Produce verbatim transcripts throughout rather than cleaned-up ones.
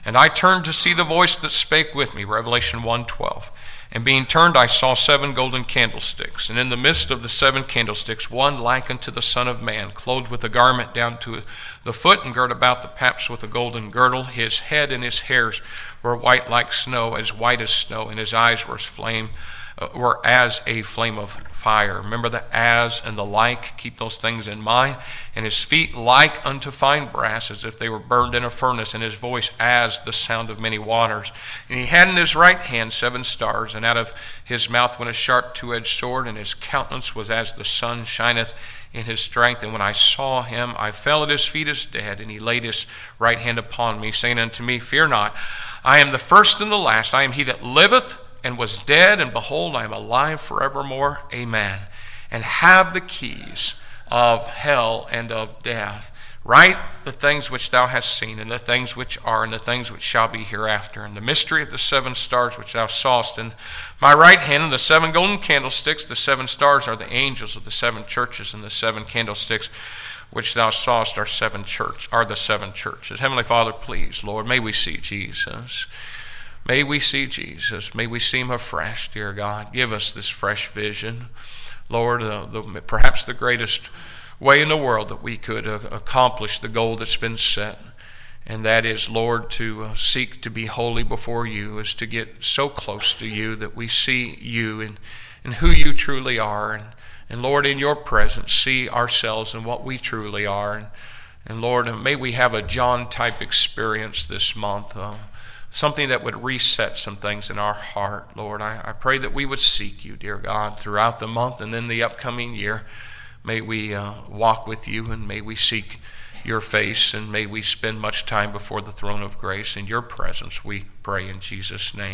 And I turned to see the voice that spake with me, Revelation one twelve. And being turned, I saw seven golden candlesticks. And in the midst of the seven candlesticks, one like unto the Son of Man, clothed with a garment down to the foot, and girt about the paps with a golden girdle. His head and his hairs were white like snow, as white as snow, and his eyes were as flame, uh, were as a flame of fire. Remember the as and the like. Keep those things in mind. And his feet like unto fine brass, as if they were burned in a furnace, and his voice as the sound of many waters. And he had in his right hand seven stars, and out of his mouth went a sharp two-edged sword, and his countenance was as the sun shineth in his strength. And when I saw him, I fell at his feet as dead, and he laid his right hand upon me, saying unto me, Fear not, I am the first and the last. I am he that liveth and was dead, and behold, I am alive forevermore. Amen. And have the keys of hell and of death. Write the things which thou hast seen, and the things which are, and the things which shall be hereafter, and the mystery of the seven stars which thou sawest in my right hand, and the seven golden candlesticks. The seven stars are the angels of the seven churches, and the seven candlesticks which thou sawest are seven church are the seven churches. Heavenly Father, please, Lord, may we see Jesus. May we see Jesus. May we see him afresh, dear God. Give us this fresh vision. Lord, uh, the, perhaps the greatest way in the world that we could uh, accomplish the goal that's been set, and that is, Lord, to uh, seek to be holy before you, is to get so close to you that we see you and, and who you truly are. And, and Lord, in your presence, see ourselves and what we truly are. And, and Lord, may we have a John-type experience this month, uh, something that would reset some things in our heart. Lord, I, I pray that we would seek you, dear God, throughout the month and then the upcoming year. May we uh, walk with you, and may we seek your face, and may we spend much time before the throne of grace in your presence, we pray in Jesus' name.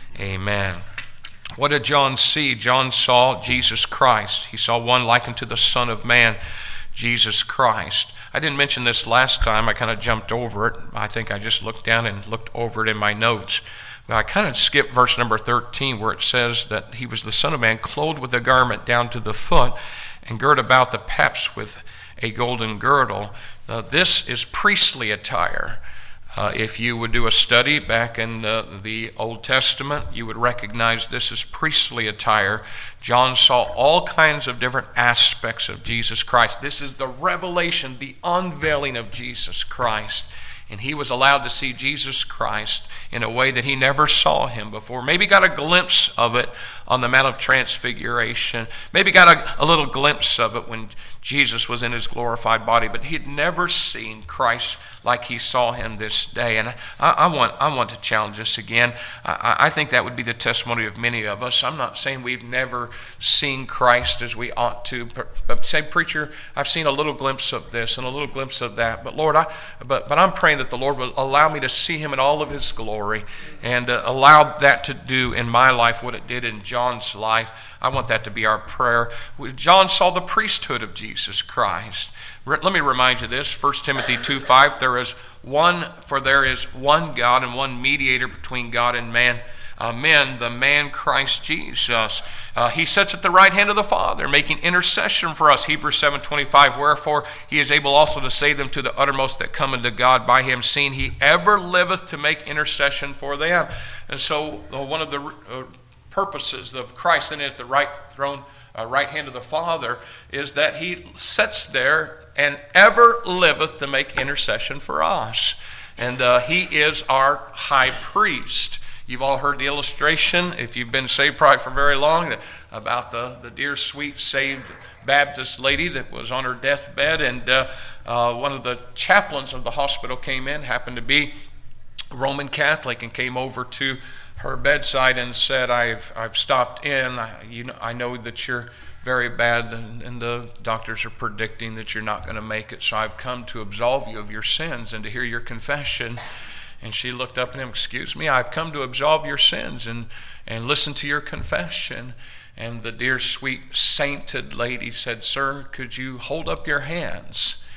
Amen. What did John see? John saw Jesus Christ. He saw one like unto the Son of Man, Jesus Christ. I didn't mention this last time. I kind of jumped over it. I think I just looked down and looked over it in my notes. But I kind of skipped verse number thirteen, where it says that he was the Son of Man, clothed with a garment down to the foot, and girt about the paps with a golden girdle. Now, this is priestly attire. Uh, if you would do a study back in uh, the Old Testament, you would recognize this as priestly attire. John saw all kinds of different aspects of Jesus Christ. This is the revelation, the unveiling of Jesus Christ. And he was allowed to see Jesus Christ in a way that he never saw him before. Maybe got a glimpse of it on the Mount of Transfiguration. Maybe got a, a little glimpse of it when Jesus was in his glorified body. But he'd never seen Christ like he saw him this day. And I, I want I want to challenge us again. I, I think that would be the testimony of many of us. I'm not saying we've never seen Christ as we ought to. But say, preacher, I've seen a little glimpse of this and a little glimpse of that. But Lord, I but but I'm praying that the Lord will allow me to see him in all of his glory, and uh, allow that to do in my life what it did in John's life. I want that to be our prayer. John saw the priesthood of Jesus Christ. Let me remind you this, First Timothy two five, there is one, for there is one God and one mediator between God and man, uh, men, the man Christ Jesus. Uh, he sits at the right hand of the Father, making intercession for us. Hebrews seven twenty-five, wherefore he is able also to save them to the uttermost that come unto God by him, seeing he ever liveth to make intercession for them. And so uh, one of the uh, purposes of Christ sitting at the right throne, uh, right hand of the Father, is that he sits there and ever liveth to make intercession for us. And uh, he is our high priest. You've all heard the illustration, if you've been saved probably for very long, about the, the dear, sweet, saved Baptist lady that was on her deathbed, and uh, uh, one of the chaplains of the hospital came in, happened to be Roman Catholic, and came over to her bedside and said, I've I've stopped in. I, you know, I know that you're very bad, and, and the doctors are predicting that you're not going to make it, so I've come to absolve you of your sins and to hear your confession. And she looked up at him, excuse me, I've come to absolve your sins and, and listen to your confession. And the dear, sweet, sainted lady said, sir, could you hold up your hands?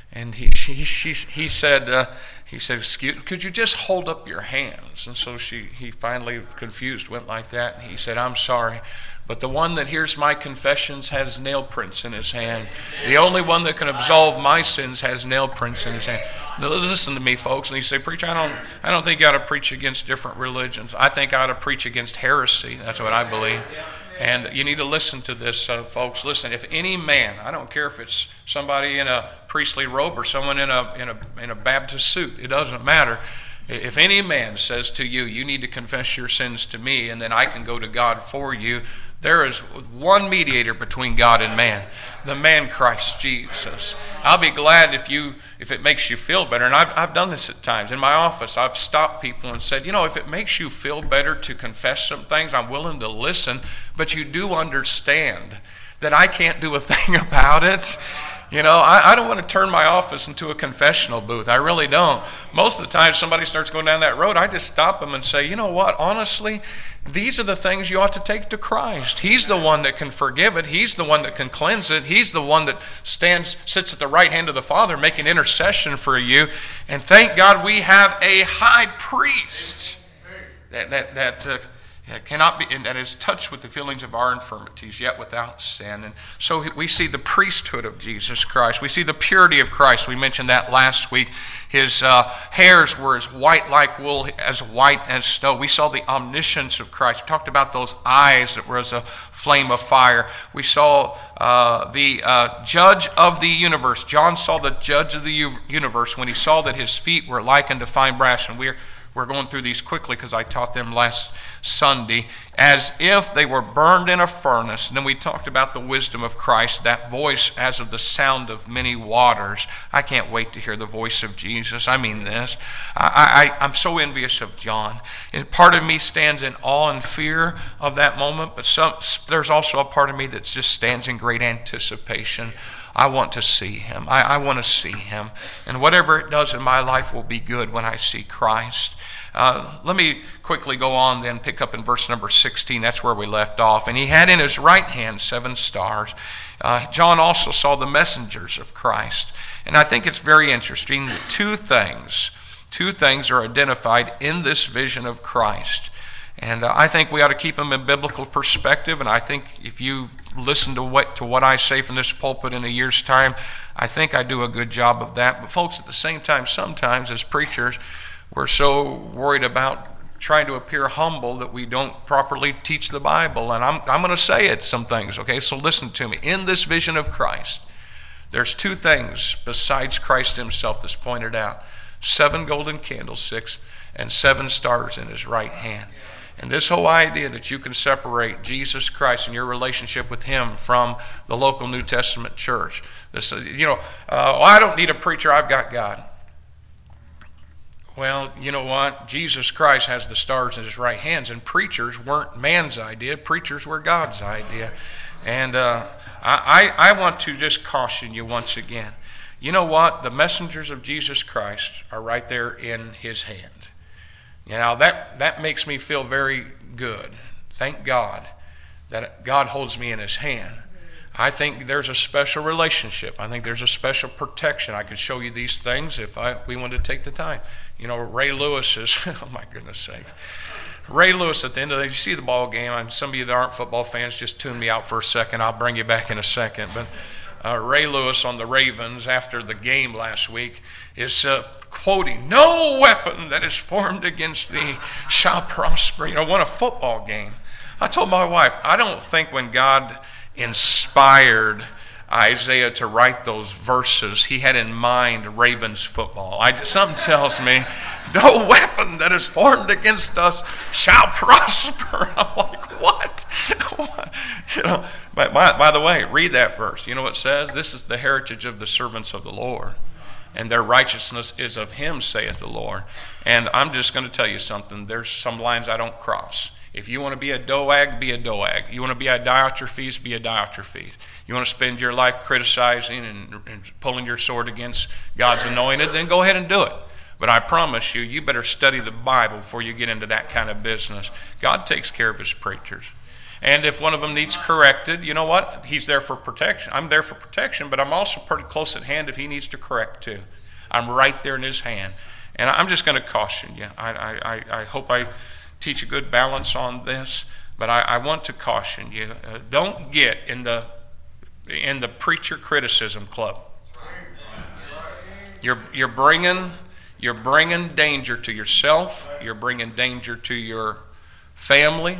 And he she, she, he said, uh, he said, excuse, could you just hold up your hands? And so she he finally, confused, went like that. And he said, I'm sorry, but the one that hears my confessions has nail prints in his hand. The only one that can absolve my sins has nail prints in his hand. Now, listen to me, folks. And he said, preacher, I don't, I don't think you ought to preach against different religions. I think I ought to preach against heresy. That's what I believe. And you need to listen to this, uh, folks. Listen, if any man, I don't care if it's somebody in a priestly robe or someone in a in a in a Baptist suit, it doesn't matter. If any man says to you, you need to confess your sins to me, and then I can go to God for you, there is one mediator between God and man, the man Christ Jesus. I'll be glad if you if it makes you feel better. And I've I've done this at times. In my office, I've stopped people and said, you know, if it makes you feel better to confess some things, I'm willing to listen, but you do understand that I can't do a thing about it. You know, I, I don't want to turn my office into a confessional booth. I really don't. Most of the time somebody starts going down that road, I just stop them and say, you know what, honestly, these are the things you ought to take to Christ. He's the one that can forgive it. He's the one that can cleanse it. He's the one that stands, sits at the right hand of the Father making intercession for you. And thank God we have a high priest that, that, that uh, cannot be, and that is touched with the feelings of our infirmities, yet without sin. And so we see the priesthood of Jesus Christ. We see the purity of Christ. We mentioned that last week. His uh, hairs were as white like wool, as white as snow. We saw the omniscience of Christ. We talked about those eyes that were as a flame of fire. We saw uh, the uh, judge of the universe. John saw the judge of the u- universe when he saw that his feet were likened to fine brass. And we're We're going through these quickly because I taught them last Sunday, as if they were burned in a furnace. And then we talked about the wisdom of Christ, that voice as of the sound of many waters. I can't wait to hear the voice of Jesus. I mean this. I, I, I'm so envious of John. And part of me stands in awe and fear of that moment, but some, there's also a part of me that just stands in great anticipation. I want to see him. I, I want to see him. And whatever it does in my life will be good when I see Christ. Uh, let me quickly go on then, pick up in verse number sixteen. That's where we left off. And he had in his right hand seven stars. Uh, John also saw the messengers of Christ. And I think it's very interesting that two things, two things are identified in this vision of Christ. And uh, I think we ought to keep them in biblical perspective. And I think if you listen to what to what I say from this pulpit in a year's time, I think I do a good job of that. But folks, at the same time, sometimes as preachers, we're so worried about trying to appear humble that we don't properly teach the Bible. And I'm I'm going to say it, some things, okay? So listen to me. In this vision of Christ, there's two things besides Christ himself that's pointed out. Seven golden candlesticks and seven stars in his right hand. And this whole idea that you can separate Jesus Christ and your relationship with him from the local New Testament church. This, you know, uh, well, I don't need a preacher, I've got God. Well, you know what? Jesus Christ has the stars in his right hands, and preachers weren't man's idea. Preachers were God's idea. And uh, I, I, I want to just caution you once again. You know what? The messengers of Jesus Christ are right there in his hand. You know, that, that makes me feel very good. Thank God that God holds me in his hand. I think there's a special relationship. I think there's a special protection. I could show you these things if I we wanted to take the time. You know, Ray Lewis is, oh my goodness sake. Ray Lewis at the end of the day, you see the ball game, and some of you that aren't football fans, just tune me out for a second. I'll bring you back in a second. But uh, Ray Lewis on the Ravens after the game last week is uh, quoting, "No weapon that is formed against thee shall prosper." You know, won a football game. I told my wife, I don't think when God inspired Isaiah to write those verses, he had in mind Ravens football. I just, something tells me, no weapon that is formed against us shall prosper. I'm like, what? what? You know, by, by, by the way, read that verse. You know what it says? This is the heritage of the servants of the Lord, and their righteousness is of him, saith the Lord. And I'm just going to tell you something. There's some lines I don't cross. If you want to be a Doag, be a Doag. You want to be a Diotrephes, be a Diotrephes. You want to spend your life criticizing and, and pulling your sword against God's anointed, then go ahead and do it. But I promise you, you better study the Bible before you get into that kind of business. God takes care of his preachers. And if one of them needs corrected, you know what? He's there for protection. I'm there for protection, but I'm also pretty close at hand if he needs to correct too. I'm right there in his hand. And I'm just going to caution you. I, I, I hope I teach a good balance on this, but I, I want to caution you. Uh, don't get in the in the preacher criticism club. You're you're bringing you're bringing danger to yourself. You're bringing danger to your family.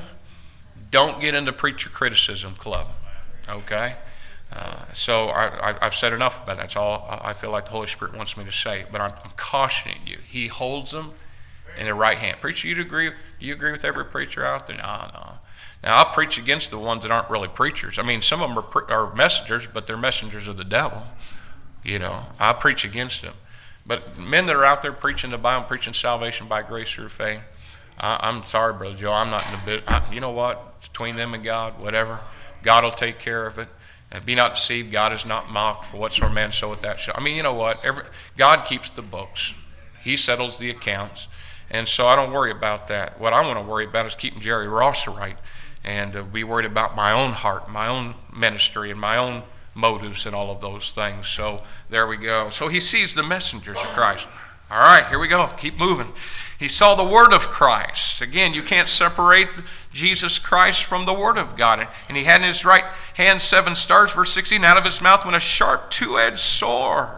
Don't get in the preacher criticism club. Okay. Uh, so I, I, I've said enough about that. That's all I feel like the Holy Spirit wants me to say. But I'm, I'm cautioning you. He holds them in the right hand. Preacher, you agree? Do you agree with every preacher out there? No, no. Now I'll preach against the ones that aren't really preachers. I mean, some of them are, pre- are messengers, but they're messengers of the devil. You know, I preach against them. But men that are out there preaching the Bible, preaching salvation by grace through faith, I, I'm sorry, Brother Joe. I'm not in the bit. I, you know what? It's between them and God, whatever. God will take care of it. And be not deceived, God is not mocked, for whatsoever man soweth that shall. I mean, you know what? Every, God keeps the books. He settles the accounts. And so I don't worry about that. What I want to worry about is keeping Jerry Ross right and uh, be worried about my own heart, my own ministry, and my own motives and all of those things. So there we go. So he sees the messengers of Christ. All right, here we go. Keep moving. He saw the Word of Christ. Again, you can't separate Jesus Christ from the Word of God. And he had in his right hand seven stars. Verse sixteen, out of his mouth went a sharp two-edged sword.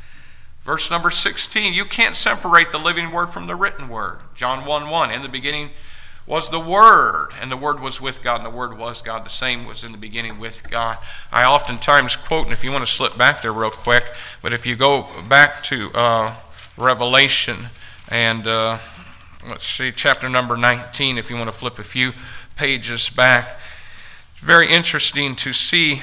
Verse number sixteen, you can't separate the living Word from the written Word. John one one, in the beginning was the Word, and the Word was with God, and the Word was God. The same was in the beginning with God. I oftentimes quote, and if you want to slip back there real quick, but if you go back to uh, Revelation, and uh, let's see, chapter number nineteen, if you want to flip a few pages back. It's very interesting to see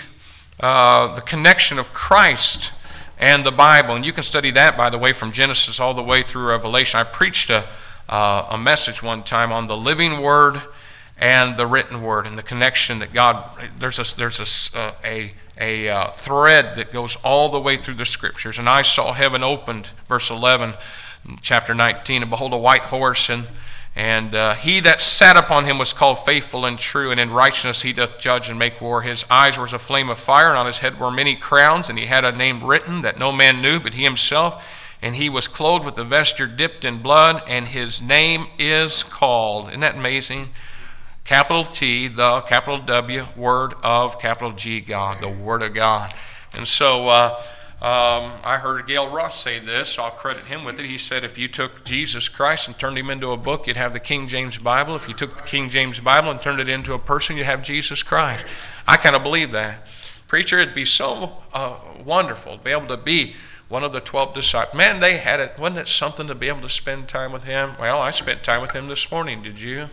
uh, the connection of Christ and the Bible. And you can study that, by the way, from Genesis all the way through Revelation. I preached a, uh, a message one time on the living Word and the written Word and the connection that God, there's a, there's a, a, a uh, thread that goes all the way through the Scriptures. And I saw heaven opened, verse eleven, chapter nineteen, and behold a white horse, and and uh, he that sat upon him was called Faithful and True, and in righteousness he doth judge and make war. His eyes were as a flame of fire, and on his head were many crowns, and he had a name written that no man knew but he himself, and he was clothed with a vesture dipped in blood, and his name is called, isn't that amazing? Capital T, the, capital W, Word of, capital G, God, the Word of God. And so uh, Um, I heard Gail Ross say this, so I'll credit him with it. He said if you took Jesus Christ and turned him into a book, you'd have the King James Bible. If you took the King James Bible and turned it into a person, you'd have Jesus Christ. I kind of believe that. Preacher, it'd be so uh, wonderful to be able to be one of the twelve disciples. Man, they had it. Wasn't it something to be able to spend time with him? Well, I spent time with him this morning. Did you?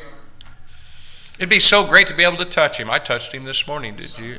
It'd be so great to be able to touch him. I touched him this morning. Did you?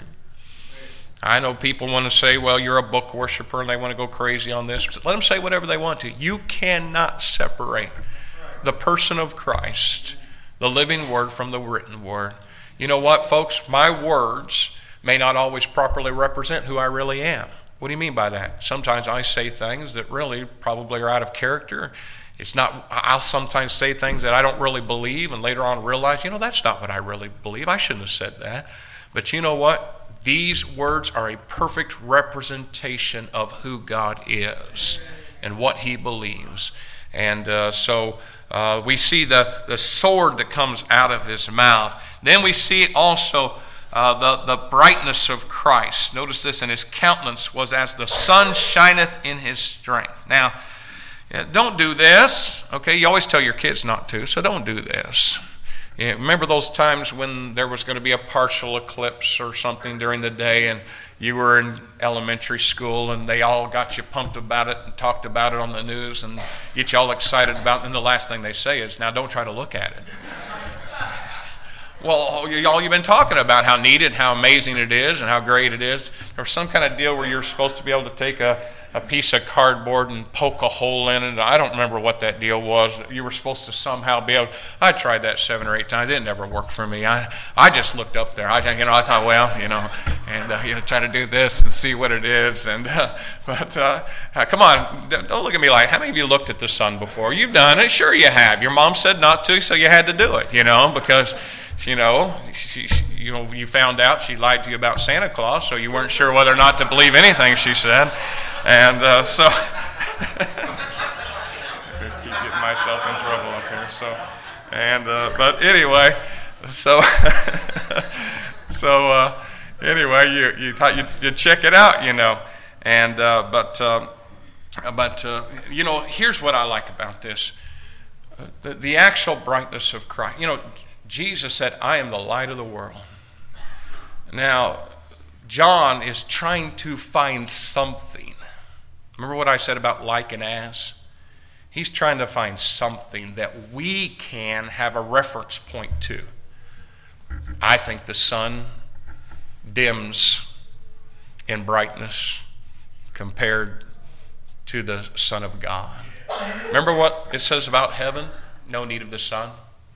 I know people want to say, well, you're a book worshiper, and they want to go crazy on this. Let them say whatever they want to. You cannot separate the person of Christ, the living Word, from the written Word. You know what, folks? My words may not always properly represent who I really am. What do you mean by that? Sometimes I say things that really probably are out of character. It's not. I'll sometimes say things that I don't really believe, and later on realize, you know, that's not what I really believe. I shouldn't have said that. But you know what? These words are a perfect representation of who God is and what he believes. And uh, so uh, we see the, the sword that comes out of his mouth. Then we see also uh, the, the brightness of Christ. Notice this, and his countenance was as the sun shineth in his strength. Now, don't do this. Okay, you always tell your kids not to, so don't do this. Yeah, remember those times when there was going to be a partial eclipse or something during the day, and you were in elementary school and they all got you pumped about it and talked about it on the news and get you all excited about it, and the last thing they say is, now don't try to look at it. Well, all you've been talking about how neat and how amazing it is and how great it is. There's some kind of deal where you're supposed to be able to take a, a piece of cardboard and poke a hole in it. I don't remember what that deal was. You were supposed to somehow be able. I tried that seven or eight times. It never worked for me. I I just looked up there. I you know I thought, well, you know, and uh, you know, try to do this and see what it is. And uh, but uh, come on, don't look at me like. How many of you looked at the sun before? You've done it. Sure, you have. Your mom said not to, so you had to do it. You know, because you know, she, she, you know, you found out she lied to you about Santa Claus, so you weren't sure whether or not to believe anything she said. And uh, so, just keep getting myself in trouble up here. So, and uh, but anyway, so so uh, anyway, you you thought you'd, you'd check it out, you know, and uh, but uh, but uh, you know, here's what I like about this: uh, the, the actual brightness of Christ. You know, Jesus said, "I am the light of the world." Now, John is trying to find something. Remember what I said about like and as? He's trying to find something that we can have a reference point to. I think the sun dims in brightness compared to the Son of God. Remember what it says about heaven? No need of the sun.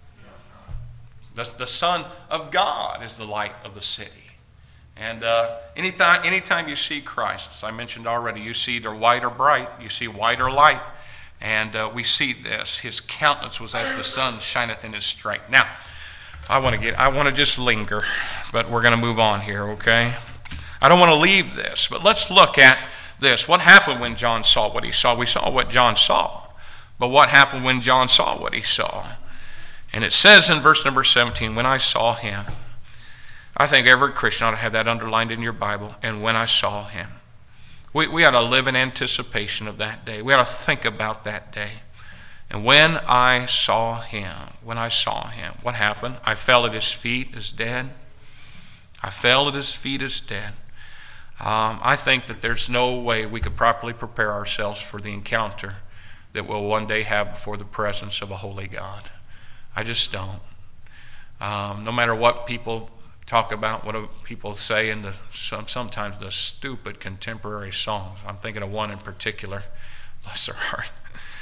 The, the Son of God is the light of the city. And uh, anytime, anytime you see Christ, as I mentioned already, you see either white or bright, you see white or light. And uh, we see this. His countenance was as the sun shineth in his strength. Now, I want to get, I want to just linger, but we're going to move on here, okay? I don't want to leave this, but let's look at this. What happened when John saw what he saw? We saw what John saw. But what happened when John saw what he saw? And it says in verse number seventeen, when I saw him. I think every Christian ought to have that underlined in your Bible. And when I saw him. We, we ought to live in anticipation of that day. We ought to think about that day. And when I saw him, when I saw him, what happened? I fell at his feet as dead. I fell at his feet as dead. Um, I think that there's no way we could properly prepare ourselves for the encounter that we'll one day have before the presence of a holy God. I just don't. Um, no matter what people talk about, what people say in the some, sometimes the stupid contemporary songs. I'm thinking of one in particular. Bless their heart.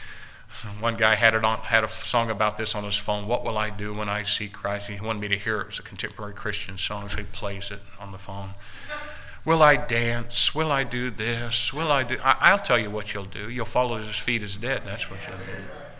One guy had it on had a song about this on his phone. What will I do when I see Christ? He wanted me to hear it. It was a contemporary Christian song, so he plays it on the phone. Will I dance? Will I do this? Will I do? I, I'll tell you what you'll do. You'll fall at his feet as dead. That's what you'll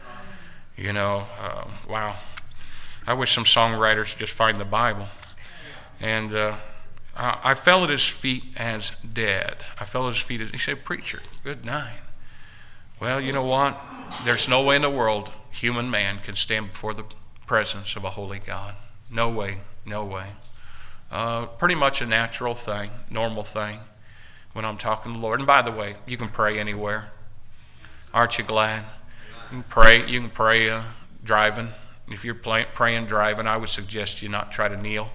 do. You know, uh, wow. I wish some songwriters would just find the Bible. And uh, I fell at his feet as dead. I fell at his feet as, he said, preacher, good night. Well, you know what? There's no way in the world human man can stand before the presence of a holy God. No way, no way. Uh, pretty much a natural thing, normal thing when I'm talking to the Lord. And by the way, you can pray anywhere. Aren't you glad? You can pray, you can pray uh, driving. If you're play, praying driving, I would suggest you not try to kneel.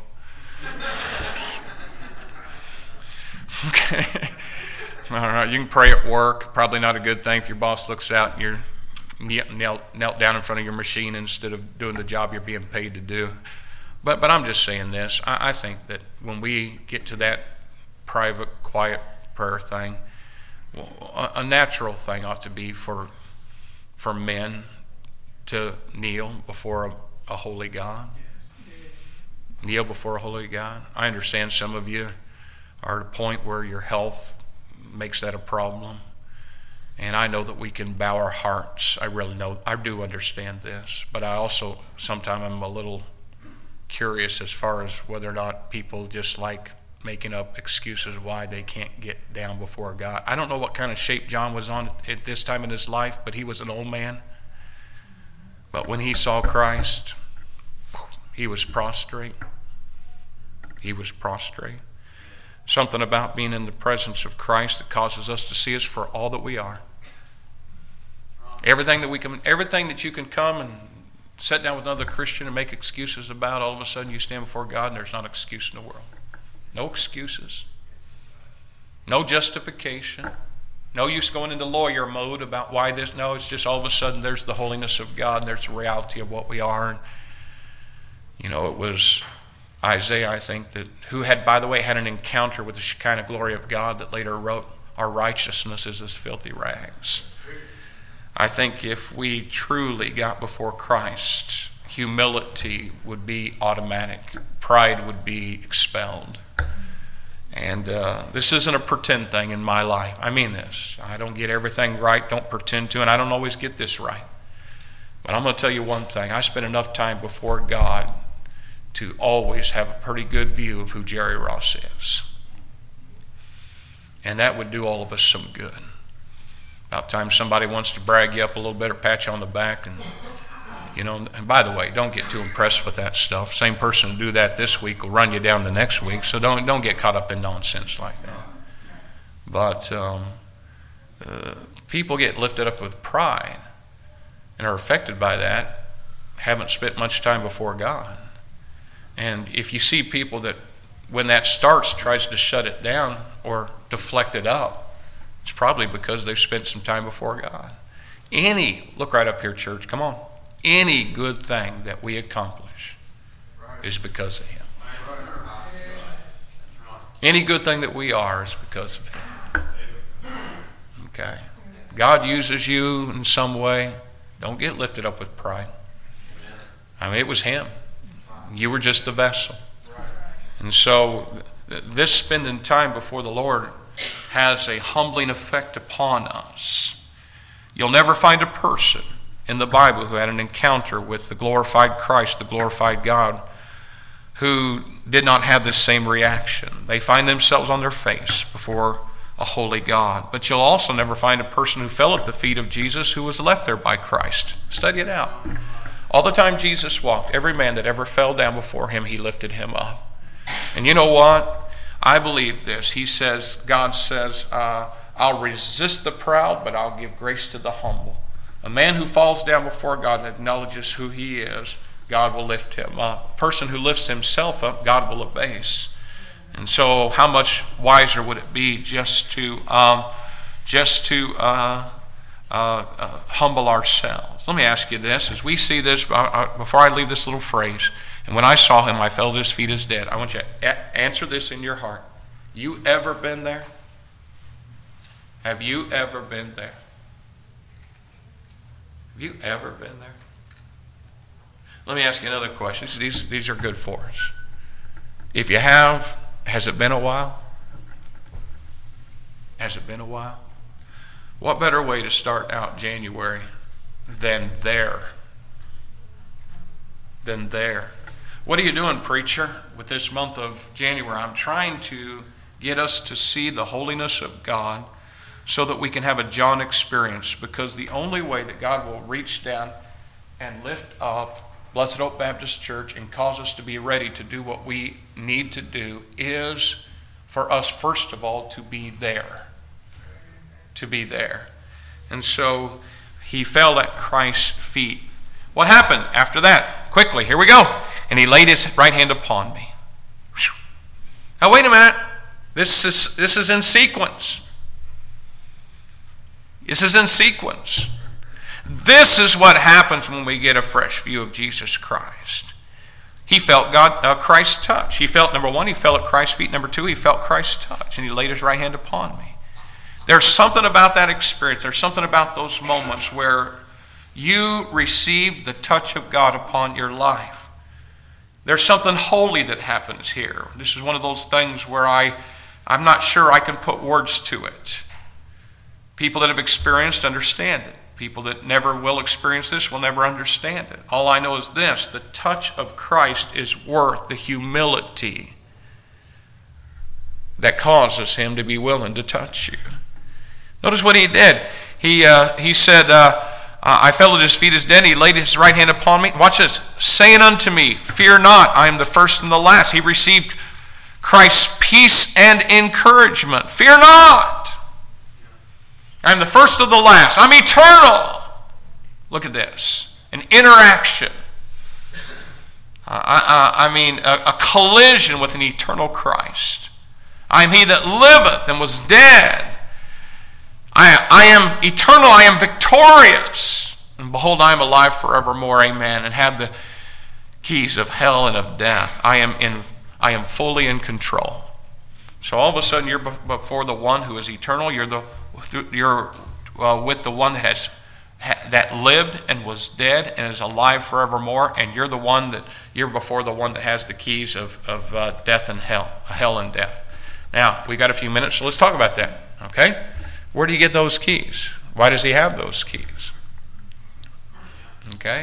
Okay. All right. You can pray at work. Probably not a good thing if your boss looks out and you're knelt, knelt down in front of your machine instead of doing the job you're being paid to do. But but I'm just saying this. I, I think that when we get to that private, quiet prayer thing, well, a, a natural thing ought to be for for men to kneel before a, a holy God. Kneel before a holy God. I understand some of you are at a point where your health makes that a problem. And I know that we can bow our hearts. I really know, I do understand this. But I also, sometimes I'm a little curious as far as whether or not people just like making up excuses why they can't get down before God. I don't know what kind of shape John was on at this time in his life, but he was an old man. But when he saw Christ, he was prostrate. He was prostrate. Something about being in the presence of Christ that causes us to see us for all that we are. Everything that we can, everything that you can come and sit down with another Christian and make excuses about, all of a sudden you stand before God and there's not an excuse in the world. No excuses. No justification. No use going into lawyer mode about why this. No, it's just all of a sudden there's the holiness of God and there's the reality of what we are. And, you know, it was Isaiah, I think, that who had, by the way, had an encounter with the Shekinah glory of God that later wrote, our righteousness is as filthy rags. I think if we truly got before Christ, humility would be automatic. Pride would be expelled. And uh, this isn't a pretend thing in my life. I mean this. I don't get everything right, don't pretend to, and I don't always get this right. But I'm going to tell you one thing. I spend enough time before God to always have a pretty good view of who Jerry Ross is. And that would do all of us some good. About time somebody wants to brag you up a little bit or pat you on the back. And, you know, and by the way, don't get too impressed with that stuff. Same person who do that this week will run you down the next week. So don't don't get caught up in nonsense like that. But um, uh, people get lifted up with pride and are affected by that, haven't spent much time before God. And if you see people that, when that starts, tries to shut it down or deflect it up, it's probably because they've spent some time before God. Any, look right up here, church, come on. Any good thing that we accomplish is because of Him. Any good thing that we are is because of Him. Okay. God uses you in some way. Don't get lifted up with pride. I mean, it was Him. You were just the vessel. And so this spending time before the Lord has a humbling effect upon us. You'll never find a person in the Bible who had an encounter with the glorified Christ, the glorified God, who did not have this same reaction. They find themselves on their face before a holy God. But you'll also never find a person who fell at the feet of Jesus who was left there by Christ. Study it out. All the time Jesus walked, every man that ever fell down before Him, He lifted him up. And you know what? I believe this. He says, God says, uh, I'll resist the proud, but I'll give grace to the humble. A man who falls down before God and acknowledges who he is, God will lift him up. A person who lifts himself up, God will abase. And so how much wiser would it be just to um, just to uh, uh, uh, humble ourselves? Let me ask you this. As we see this, uh, before I leave this little phrase, and when I saw Him, I fell at His feet as dead. I want you to a- answer this in your heart. You ever been there? Have you ever been there? Have you ever been there? Let me ask you another question. These, these are good for us. If you have, has it been a while? Has it been a while? What better way to start out January than there? Than there. What are you doing, preacher, with this month of January? I'm trying to get us to see the holiness of God so that we can have a John experience, because the only way that God will reach down and lift up Blessed Hope Baptist Church and cause us to be ready to do what we need to do is for us, first of all, to be there. To be there. And so He fell at Christ's feet. What happened after that? Quickly, here we go. And He laid His right hand upon me. Whew. Now wait a minute. This is, this is in sequence. This is in sequence. This is what happens when we get a fresh view of Jesus Christ. He felt God, uh, Christ's touch. He felt, number one, He fell at Christ's feet. Number two, He felt Christ's touch, and He laid His right hand upon me. There's something about that experience. There's something about those moments where you receive the touch of God upon your life. There's something holy that happens here. This is one of those things where I, I'm not sure I can put words to it. People that have experienced understand it. People that never will experience this will never understand it. All I know is this: the touch of Christ is worth the humility that causes Him to be willing to touch you. Notice what He did. He uh, he said, uh, I fell at His feet as dead. He laid His right hand upon me. Watch this. Saying unto me, fear not, I am the first and the last. He received Christ's peace and encouragement. Fear not. I'm the first of the last. I'm eternal. Look at this. An interaction. Uh, I, I, I mean, a, a collision with an eternal Christ. I am He that liveth and was dead. I, I am eternal. I am victorious. And behold, I am alive forevermore. Amen. And have the keys of hell and of death. I am in. I am fully in control. So all of a sudden, you're before the one who is eternal. You're the you're uh, with the one that has that lived and was dead and is alive forevermore, and you're the one that you're before the one that has the keys of of uh, death and hell, hell and death. Now we got a few minutes, so let's talk about that. Okay, where do you get those keys? Why does He have those keys? Okay,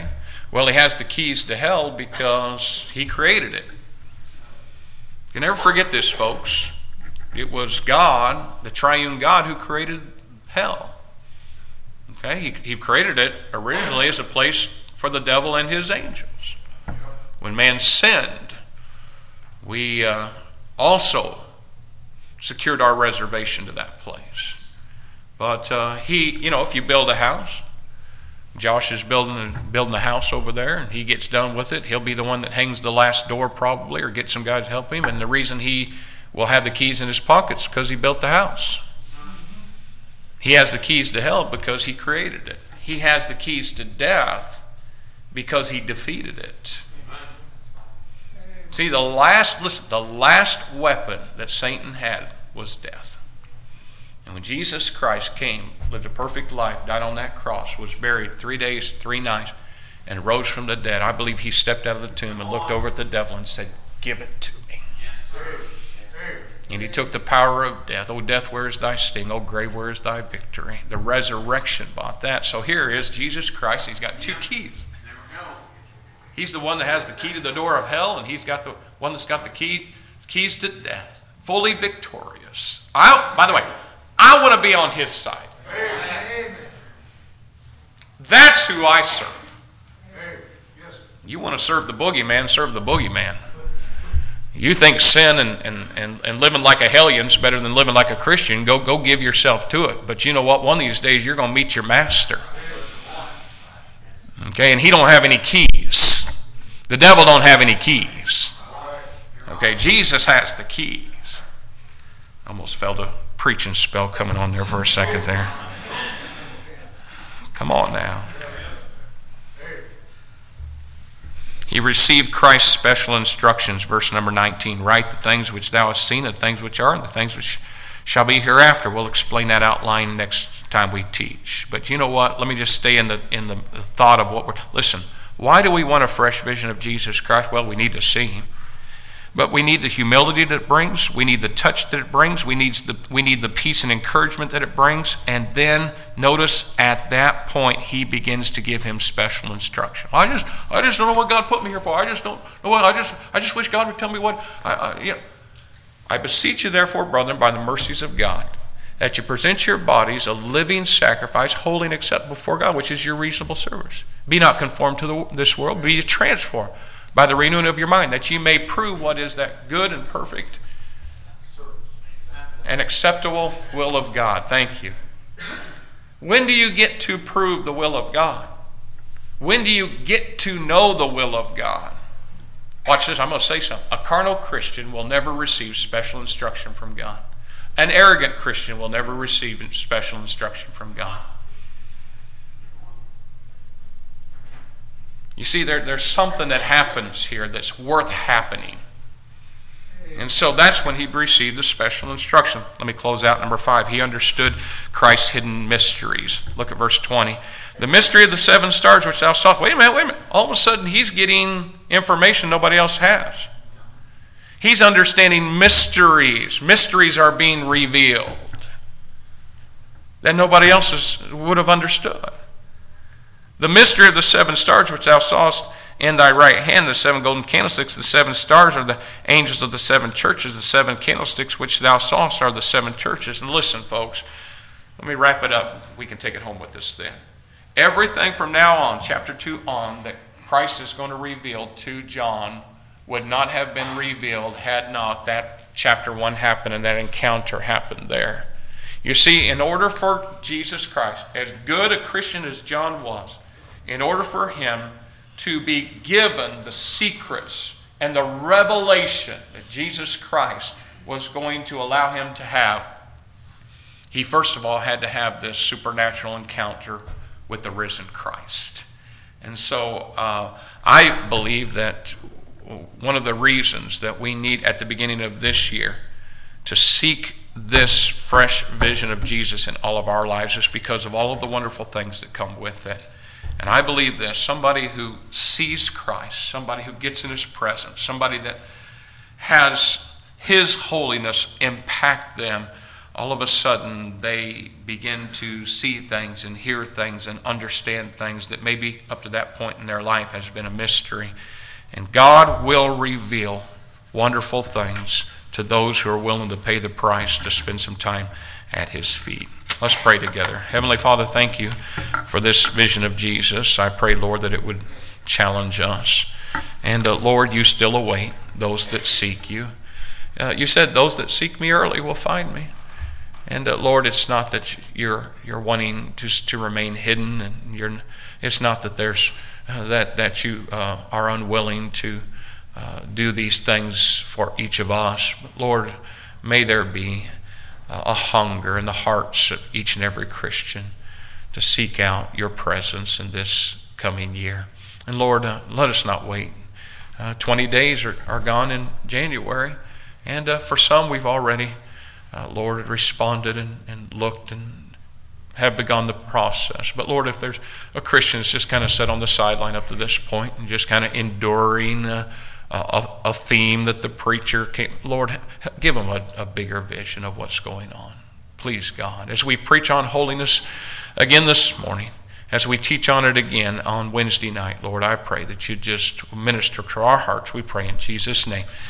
Well, he has the keys to hell because he created it. You never forget this, folks. It was God, the triune God, who created hell. Okay, he, he created it originally as a place for the devil and his angels. When man sinned, we uh, also secured our reservation to that place. But uh, he, you know, if you build a house, Josh is building building a house over there, and he gets done with it. He'll be the one that hangs the last door probably, or get some guys to help him. And the reason he will have the keys in his pockets is because he built the house. He has the keys to hell because he created it. He has the keys to death because he defeated it. See, the last, listen, the last weapon that Satan had was death. And when Jesus Christ came, lived a perfect life, died on that cross, was buried three days, three nights, and rose from the dead, I believe he stepped out of the tomb and looked over at the devil and said, "Give it to me." Yes, sir. And he took the power of death. "O death, where is thy sting? O grave, where is thy victory?" The resurrection bought that. So here is Jesus Christ. He's got two keys. He's the one that has the key to the door of hell, and he's got the one that's got the key keys to death. Fully victorious. I, by the way, I want to be on his side. Amen. That's who I serve. You want to serve the boogeyman, serve the boogeyman. You think sin and, and, and, and living like a hellion's better than living like a Christian, go, go give yourself to it. But you know what? One of these days you're going to meet your master. Okay, and he don't have any keys. The devil don't have any keys. Okay, Jesus has the keys. Almost felt a preaching spell coming on there for a second there. Come on now. He received Christ's special instructions, verse number nineteen. Write the things which thou hast seen, and the things which are, and the things which shall be hereafter. We'll explain that outline next time we teach. But you know what? Let me just stay in the in the thought of what we're... Listen, why do we want a fresh vision of Jesus Christ? Well, we need to see him. But we need the humility that it brings. We need the touch that it brings. We need the, we need the peace and encouragement that it brings. And then notice at that point he begins to give him special instruction. I just I just don't know what God put me here for. I just don't know what I just I just wish God would tell me what I, I you know. I beseech you therefore, brethren, by the mercies of God, that you present your bodies a living sacrifice, holy and acceptable before God, which is your reasonable service. Be not conformed to the, this world, be transformed by the renewing of your mind, that ye may prove what is that good and perfect and acceptable will of God. Thank you. When do you get to prove the will of God? When do you get to know the will of God? Watch this, I'm going to say something. A carnal Christian will never receive special instruction from God. An arrogant Christian will never receive special instruction from God. You see, there, there's something that happens here that's worth happening. And so that's when he received the special instruction. Let me close out number five. He understood Christ's hidden mysteries. Look at verse twenty. The mystery of the seven stars which thou sawest. Wait a minute, wait a minute. All of a sudden he's getting information nobody else has. He's understanding mysteries. Mysteries are being revealed that nobody else is, would have understood. The mystery of the seven stars which thou sawest in thy right hand, the seven golden candlesticks, the seven stars are the angels of the seven churches, the seven candlesticks which thou sawest are the seven churches. And listen, folks, let me wrap it up. We can take it home with us then. Everything from now on, chapter two on, that Christ is going to reveal to John would not have been revealed had not that chapter one happened and that encounter happened there. You see, in order for Jesus Christ, as good a Christian as John was, in order for him to be given the secrets and the revelation that Jesus Christ was going to allow him to have, he first of all had to have this supernatural encounter with the risen Christ. And so uh, I believe that one of the reasons that we need at the beginning of this year to seek this fresh vision of Jesus in all of our lives is because of all of the wonderful things that come with it. And I believe this, somebody who sees Christ, somebody who gets in his presence, somebody that has his holiness impact them all of a sudden they begin to see things and hear things and understand things that maybe up to that point in their life has been a mystery. And God will reveal wonderful things to those who are willing to pay the price to spend some time at his feet. Let's pray together. Heavenly Father, thank you for this vision of Jesus. I pray, Lord, that it would challenge us. And uh, Lord, you still await those that seek you. Uh, you said those that seek me early will find me. And uh, Lord, it's not that you're you're wanting to to remain hidden, and you're. It's not that there's uh, that that you uh, are unwilling to uh, do these things for each of us. But Lord, may there be uh, a hunger in the hearts of each and every Christian to seek out your presence in this coming year. And Lord, uh, let us not wait. Uh, Twenty days are, are gone in January, and uh, for some we've already. Uh, Lord, responded and, and looked and have begun the process. But Lord, if there's a Christian that's just kind of sat on the sideline up to this point and just kind of enduring uh, a, a theme that the preacher came, Lord, give them a, a bigger vision of what's going on. Please, God, as we preach on holiness again this morning, as we teach on it again on Wednesday night, Lord, I pray that you just minister to our hearts. We pray in Jesus' name.